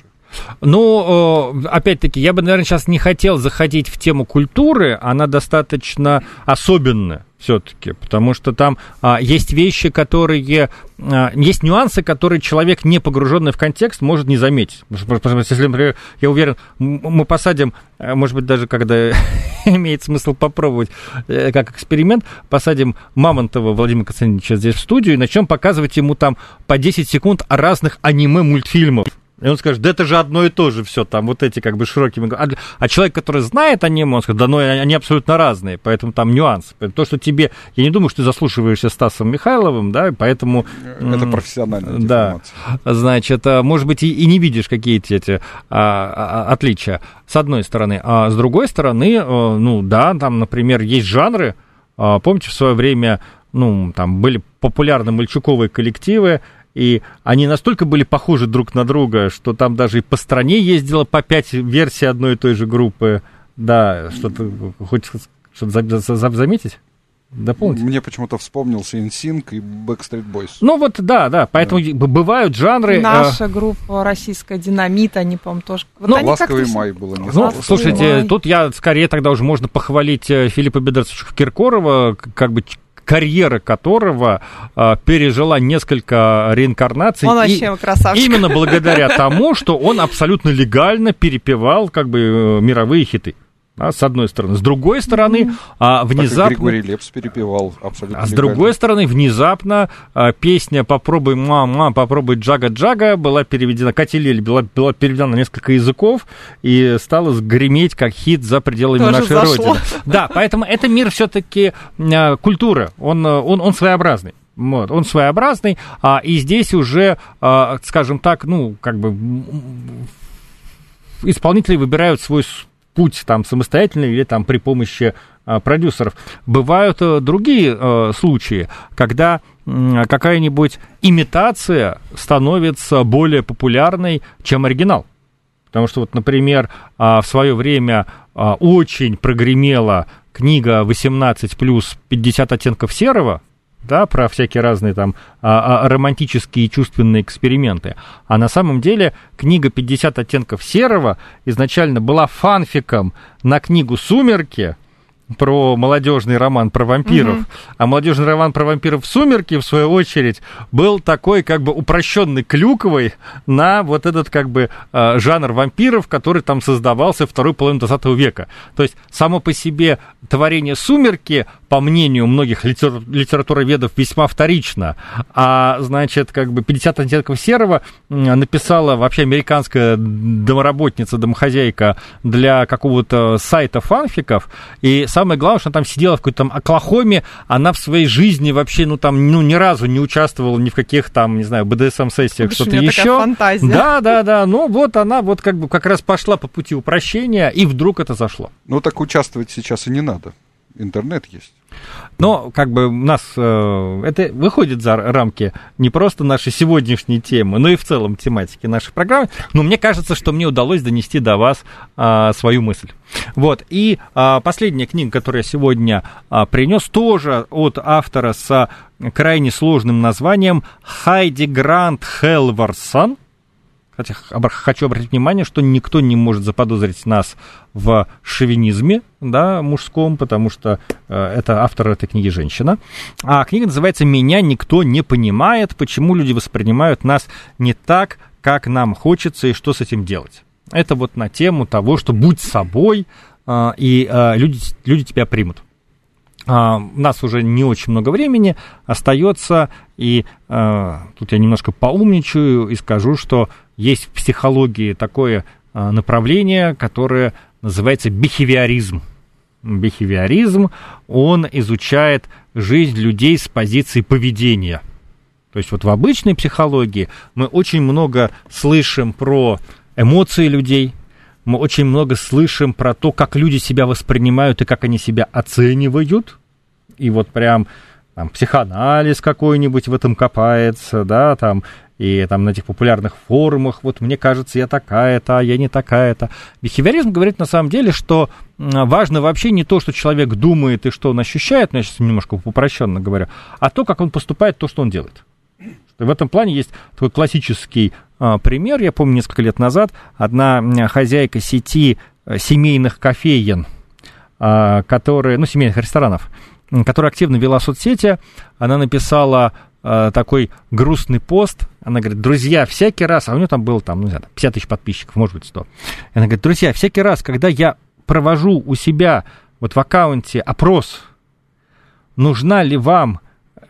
Ну, опять-таки, я бы, наверное, сейчас не хотел заходить в тему культуры, она достаточно особенная все-таки, потому что там а, есть вещи, которые, а, есть нюансы, которые человек, не погруженный в контекст, может не заметить. Если, например, я уверен, мы посадим, может быть, даже когда имеет смысл попробовать как эксперимент, посадим Мамонтова Владимира Константиновича здесь в студию и начнем показывать ему там по десять секунд разных аниме-мультфильмов. И он скажет, да это же одно и то же все, там вот эти как бы широкими... А, а человек, который знает аниме, он скажет, да ну они абсолютно разные, поэтому там нюанс. То, что тебе... Я не думаю, что ты заслушиваешься Стасом Михайловым, да, поэтому... Это профессиональная да, значит, может быть, и, и не видишь какие-то эти а, а, отличия, с одной стороны. А с другой стороны, ну да, там, например, есть жанры, а, помните, в свое время, ну, там были популярны мальчуковые коллективы, и они настолько были похожи друг на друга, что там даже и по стране ездило по пять версий одной и той же группы. Да, что-то хочешь что-то заметить? Дополнить? Мне почему-то вспомнился эн синк и Backstreet Boys. Ну вот, да, да, поэтому да. бывают жанры... Наша а... группа российская «Динамит», они, по-моему, тоже... Вот ну, «Ласковый май» было. Не ну, слушайте, май. Тут я скорее тогда уже можно похвалить Филиппа Бедросовича Киркорова, как бы... карьера которого а, пережила несколько реинкарнаций. Он вообще красавчик. Именно благодаря тому, что он абсолютно легально перепевал как бы мировые хиты. А, с одной стороны. С другой стороны, mm-hmm. а, внезапно... Так и Григорий Лепс перепевал абсолютно А с легально. другой стороны, внезапно а, песня «Попробуй, мама, попробуй джага-джага» была переведена, «Катилель» была, была переведена на несколько языков и стала греметь как хит за пределами Тоже нашей зашло. Родины. Да, поэтому это мир все-таки а, культуры, он, он, он своеобразный. Вот, он своеобразный, а, и здесь уже, а, скажем так, ну, как бы исполнители выбирают свой путь там самостоятельно или там при помощи а, продюсеров. Бывают а, другие а, случаи, когда а, какая-нибудь имитация становится более популярной, чем оригинал. Потому что, вот, например, а, в свое время а, очень прогремела книга восемнадцать плюс пятьдесят оттенков серого, да, про всякие разные там а, а, романтические и чувственные эксперименты. А на самом деле книга «пятьдесят оттенков серого» изначально была фанфиком на книгу «Сумерки», про молодежный роман про вампиров, угу. а молодежный роман про вампиров «Сумерки», в свою очередь, был такой как бы упрощенный клюквой на вот этот как бы жанр вампиров, который там создавался второй половине двадцатого века. То есть само по себе творение «Сумерки», по мнению многих литер... литературоведов, весьма вторично, а, значит, как бы «пятьдесят оттенков серого» написала вообще американская домоработница, домохозяйка для какого-то сайта фанфиков, и самое главное, что она там сидела в какой-то там Оклахоме, она в своей жизни вообще, ну, там, ну, ни разу не участвовала ни в каких там, не знаю, бэ дэ эс эм-сессиях, что-то еще. Фантазия. Да, да, да, ну, вот она вот как бы как раз пошла по пути упрощения, и вдруг это зашло. Ну, так участвовать сейчас и не надо. Интернет есть. Но, как бы, у нас э, это выходит за рамки не просто нашей сегодняшней темы, но и в целом тематики нашей программы. Но мне кажется, что мне удалось донести до вас э, свою мысль. Вот. И э, последняя книга, которую я сегодня э, принес, тоже от автора с крайне сложным названием Хайди Грант Хелварсон. Хотя хочу обратить внимание, что никто не может заподозрить нас в шовинизме, да, мужском, потому что э, это автор этой книги женщина. А книга называется «Меня никто не понимает. Почему люди воспринимают нас не так, как нам хочется, и что с этим делать». Это вот на тему того, что будь собой, э, и э, люди, люди тебя примут. Uh, у нас уже не очень много времени остается, и uh, тут я немножко поумничаю и скажу, что есть в психологии такое uh, направление, которое называется бихевиоризм. Бихевиоризм, он изучает жизнь людей с позиции поведения. То есть вот в обычной психологии мы очень много слышим про эмоции людей, мы очень много слышим про то, как люди себя воспринимают и как они себя оценивают. И вот прям там, психоанализ какой-нибудь в этом копается, да, там, и там на этих популярных форумах, вот мне кажется, я такая-то, а я не такая-то. Бихевиоризм говорит на самом деле, что важно вообще не то, что человек думает и что он ощущает, ну, я сейчас немножко упрощенно говорю, а то, как он поступает, то, что он делает. В этом плане есть такой классический а, пример. Я помню, несколько лет назад одна хозяйка сети семейных кофеен, а, которые, ну, семейных ресторанов, которая активно вела соцсети, она написала а, такой грустный пост. Она говорит: друзья, всякий раз, а у нее там было там, ну, не знаю, пятьдесят тысяч подписчиков, может быть, сто. И она говорит: друзья, всякий раз, когда я провожу у себя вот в аккаунте опрос, нужна ли вам...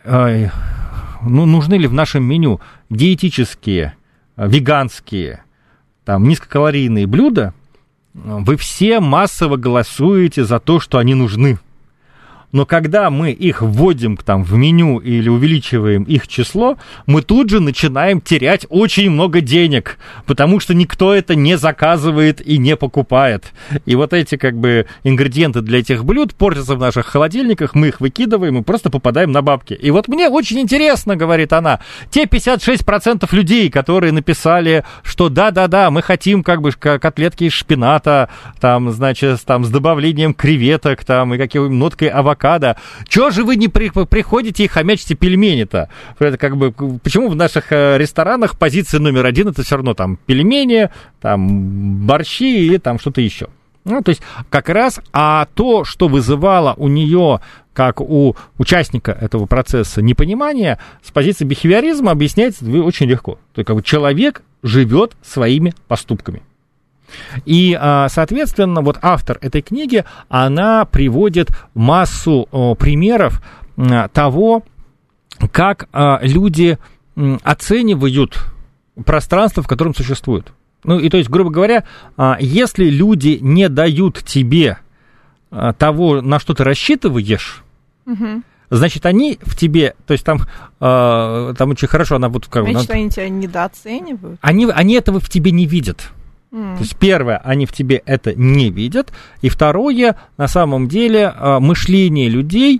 Э, Ну, нужны ли в нашем меню диетические, веганские, там, низкокалорийные блюда, вы все массово голосуете за то, что они нужны. Но когда мы их вводим там, в меню или увеличиваем их число, мы тут же начинаем терять очень много денег, потому что никто это не заказывает и не покупает. И вот эти как бы ингредиенты для этих блюд портятся в наших холодильниках, мы их выкидываем и просто попадаем на бабки. И вот мне очень интересно, говорит она, те пятьдесят шесть процентов людей, которые написали, что да-да-да, мы хотим как бы котлетки из шпината, там, значит, там, с добавлением креветок там, и какой-нибудь ноткой авокадо, чего же вы не при, приходите и хомячите пельмени-то? Это как бы, почему в наших ресторанах позиция номер один это все равно там пельмени, там борщи и там что-то еще. Ну, то есть как раз, а то, что вызывало у нее, как у участника этого процесса, непонимание, с позиции бихевиоризма объясняется очень легко. То есть как бы человек живет своими поступками. И, соответственно, вот автор этой книги, она приводит массу примеров того, как люди оценивают пространство, в котором существуют. Ну, и то есть, грубо говоря, если люди не дают тебе того, на что ты рассчитываешь, угу. значит, они в тебе, то есть там, там очень хорошо, она вот как бы... Значит, они тебя недооценивают? Они, они этого в тебе не видят. То есть, первое, они в тебе это не видят, и второе, на самом деле, мышление людей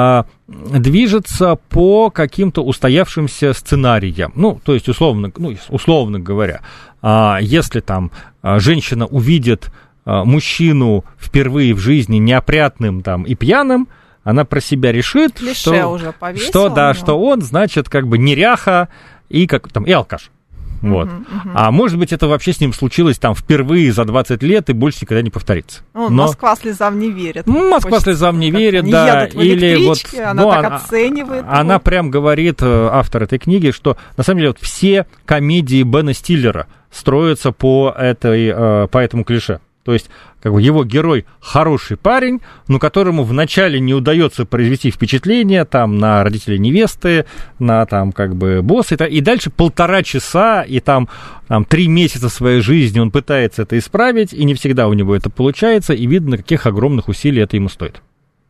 движется по каким-то устоявшимся сценариям. Ну, то есть, условно, ну, условно говоря, если там женщина увидит мужчину впервые в жизни неопрятным там, и пьяным, она про себя решит, что, уже повесила, что, да, но... что он, значит, как бы неряха и, как, там, и алкаш. Вот. Uh-huh, uh-huh. А может быть, это вообще с ним случилось там впервые за двадцать лет и больше никогда не повторится. Ну, Но... Москва слезам не верит. Москва Хочется, слезам не верит, да. Или вот, она ну, так она, оценивает. Она его. Прям говорит, автор этой книги, что на самом деле вот все комедии Бена Стиллера строятся по, этой, по этому клише. То есть, как бы его герой хороший парень, но которому вначале не удается произвести впечатление там, на родителей невесты, на там, как бы, босса, и, и дальше полтора часа и там, там три месяца своей жизни он пытается это исправить, и не всегда у него это получается, и видно, каких огромных усилий это ему стоит.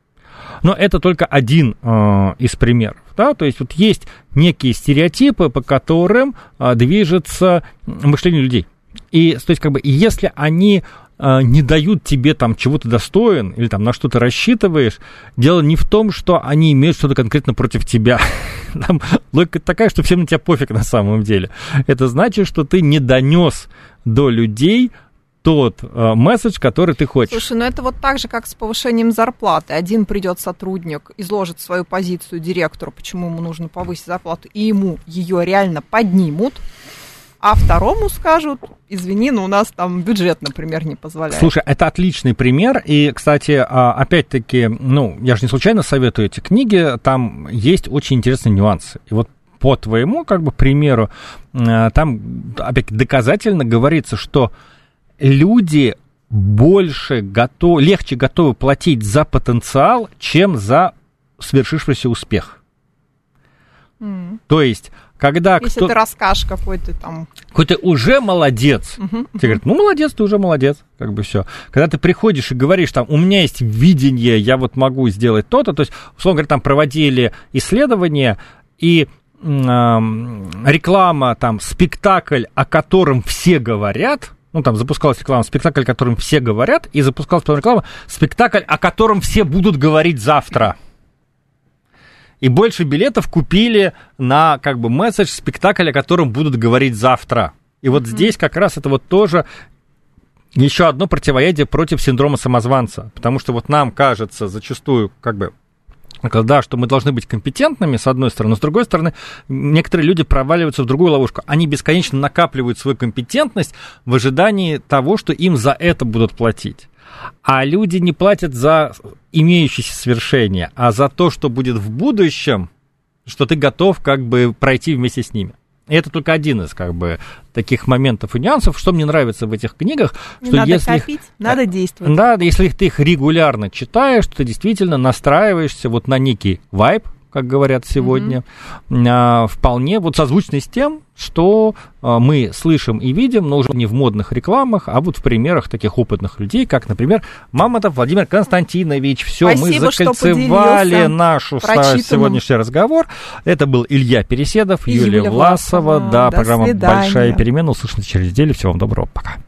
Но это только один э, из примеров. Да? То есть вот есть некие стереотипы, по которым э, движется мышление людей. И то есть, как бы, если они не дают тебе там чего-то достоин или там на что-то рассчитываешь, дело не в том, что они имеют что-то конкретно против тебя. Там логика такая, что всем на тебя пофиг на самом деле. Это значит, что ты не донес до людей тот э, месседж, который ты хочешь. Слушай, ну это вот так же, как с повышением зарплаты. Один придет сотрудник, изложит свою позицию директору, почему ему нужно повысить зарплату, и ему ее реально поднимут, а второму скажут, извини, но у нас там бюджет, например, не позволяет. Слушай, это отличный пример. И, кстати, опять-таки, ну, я же не случайно советую эти книги, там есть очень интересные нюансы. И вот по твоему, как бы, примеру, там, опять доказательно говорится, что люди больше готовы, легче готовы платить за потенциал, чем за свершившийся успех. Mm. То есть, когда Если кто... ты расскажешь, какой ты там... Какой ты уже молодец. Uh-huh, uh-huh. Тебе говорят, ну, молодец, ты уже молодец. Как бы все. Когда ты приходишь и говоришь, там, у меня есть видение, я вот могу сделать то-то. То есть, условно говоря, там проводили исследования, и э, реклама, там, спектакль, о котором все говорят... Ну, там запускалась реклама, спектакль, о котором все говорят, и запускалась потом реклама, спектакль, о котором все будут говорить завтра. И больше билетов купили на, как бы, месседж, спектакль, о котором будут говорить завтра. И вот mm-hmm. здесь как раз это вот тоже еще одно противоядие против синдрома самозванца. Потому что вот нам кажется зачастую, как бы, да, что мы должны быть компетентными, с одной стороны, но с другой стороны, некоторые люди проваливаются в другую ловушку. Они бесконечно накапливают свою компетентность в ожидании того, что им за это будут платить. А люди не платят за имеющиеся свершения, а за то, что будет в будущем, что ты готов как бы пройти вместе с ними. И это только один из, как бы, таких моментов и нюансов, что мне нравится в этих книгах. Что надо если копить, их, надо действовать. Да, если ты их регулярно читаешь, то ты действительно настраиваешься вот на некий вайб, как говорят сегодня, mm-hmm. вполне вот созвучны с тем, что мы слышим и видим, но уже не в модных рекламах, а вот в примерах таких опытных людей, как, например, Мамонтов Владимир Константинович. Все, мы закольцевали наш сегодняшний разговор. Это был Илья Переседов, Юлия, Юлия Власова. Власова. Да, программа «Большая перемена». Услышимся через неделю. Всего вам доброго. Пока.